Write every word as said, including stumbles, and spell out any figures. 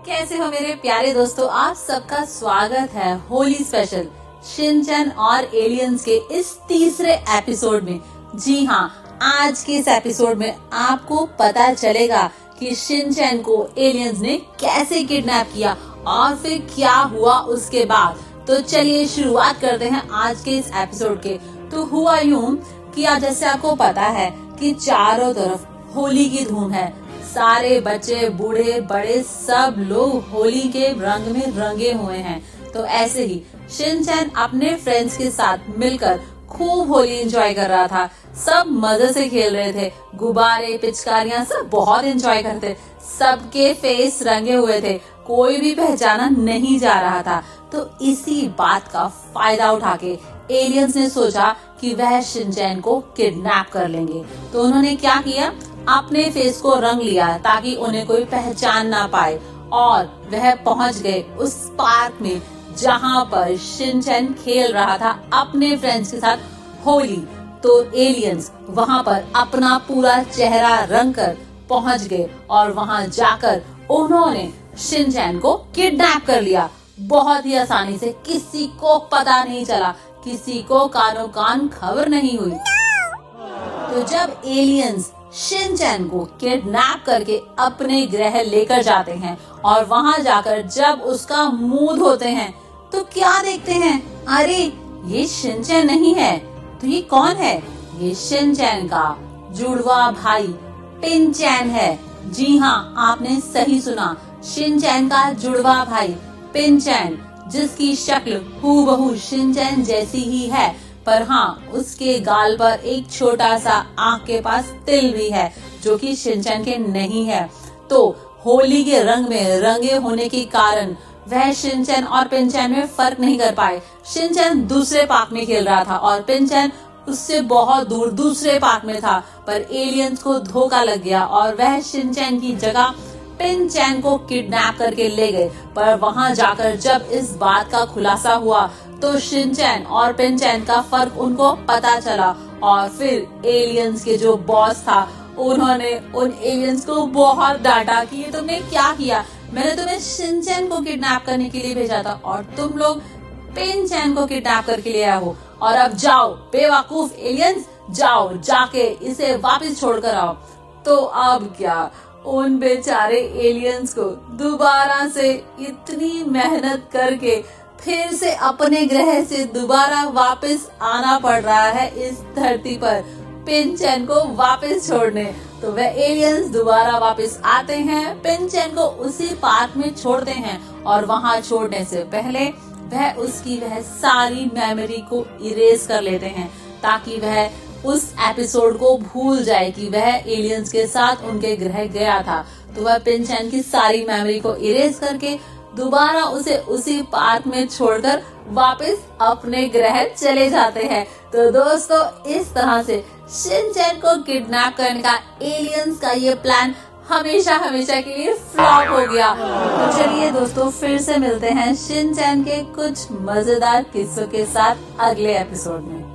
कैसे हो मेरे प्यारे दोस्तों, आप सबका स्वागत है होली स्पेशल शिनचैन और एलियंस के इस तीसरे एपिसोड में। जी हाँ, आज के इस एपिसोड में आपको पता चलेगा कि शिनचैन को एलियंस ने कैसे किडनैप किया और फिर क्या हुआ उसके बाद। तो चलिए शुरुआत करते हैं आज के इस एपिसोड के। तो हुआ यूं कि आज जैसे आपको पता है कि चारों तरफ होली की धूम है। सारे बच्चे बूढ़े बड़े सब लोग होली के रंग में रंगे हुए हैं। तो ऐसे ही शिनचैन अपने फ्रेंड्स के साथ मिलकर खूब होली एंजॉय कर रहा था। सब मजे से खेल रहे थे, गुब्बारे पिचकारियां सब बहुत एंजॉय करते। सबके फेस रंगे हुए थे, कोई भी पहचाना नहीं जा रहा था। तो इसी बात का फायदा उठा के एलियंस ने सोचा कि वह शिनचैन को किडनैप कर लेंगे। तो उन्होंने क्या किया, अपने फेस को रंग लिया ताकि उन्हें कोई पहचान ना पाए और वह पहुंच गए उस पार्क में जहां पर शिनचैन खेल रहा था अपने फ्रेंड्स के साथ होली। तो एलियंस वहां पर अपना पूरा चेहरा रंग कर पहुंच गए और वहां जाकर उन्होंने शिनचैन को किडनैप कर लिया। बहुत ही आसानी से, किसी को पता नहीं चला, किसी को कानो कान खबर नहीं हुई। तो जब एलियंस शिनचैन को किडनैप करके अपने ग्रह लेकर जाते हैं और वहां जाकर जब उसका मुंह धोते हैं तो क्या देखते हैं, अरे ये शिनचैन नहीं है, तो ये कौन है? ये शिनचैन का जुड़वा भाई पिनचैन है। जी हाँ, आपने सही सुना, शिनचैन का जुड़वा भाई पिनचैन, जिसकी शक्ल हूबहू शिनचैन जैसी ही है, पर हाँ उसके गाल पर एक छोटा सा आंख के पास तिल भी है जो कि शिनचैन के नहीं है। तो होली के रंग में रंगे होने के कारण वह शिनचैन और पिनचैन में फर्क नहीं कर पाए। शिनचैन दूसरे पार्क में खेल रहा था और पिनचैन उससे बहुत दूर दूसरे पार्क में था। पर एलियंस को धोखा लग गया और वह शिनचैन की जगह पिनचैन को किडनैप करके ले गए। पर वहां जाकर जब इस बात का खुलासा हुआ तो शिनचैन और पिनचैन का फर्क उनको पता चला और फिर एलियंस के जो बॉस था उन्होंने उन एलियंस को बहुत डांटा कि ये तुमने क्या किया, मैंने तुम्हें शिनचैन को किडनैप करने के लिए भेजा था और तुम लोग पिनचैन को किडनैप करके ले आए हो, और अब जाओ बेवकूफ एलियंस, जाओ जाके इसे वापस छोड़ कर आओ। तो अब क्या, उन बेचारे एलियंस को दोबारा से इतनी मेहनत करके फिर से अपने ग्रह से दोबारा वापस आना पड़ रहा है इस धरती पर पिनचैन को वापस छोड़ने। तो वह एलियंस दोबारा वापस आते हैं, पिनचैन को उसी पार्क में छोड़ते हैं और वहां छोड़ने से पहले वह उसकी वह सारी मेमोरी को इरेज कर लेते हैं ताकि वह उस एपिसोड को भूल जाए कि वह एलियंस के साथ उनके ग्रह गया था। तो वह पिनचैन की सारी मेमोरी को इरेज करके दोबारा उसे उसी पार्क में छोड़कर वापस अपने ग्रह चले जाते हैं। तो दोस्तों, इस तरह से शिनचैन को किडनैप करने का एलियंस का ये प्लान हमेशा हमेशा के लिए फ्लॉप हो गया। तो चलिए दोस्तों, फिर से मिलते हैं शिनचैन के कुछ मजेदार किस्सों के साथ अगले एपिसोड में।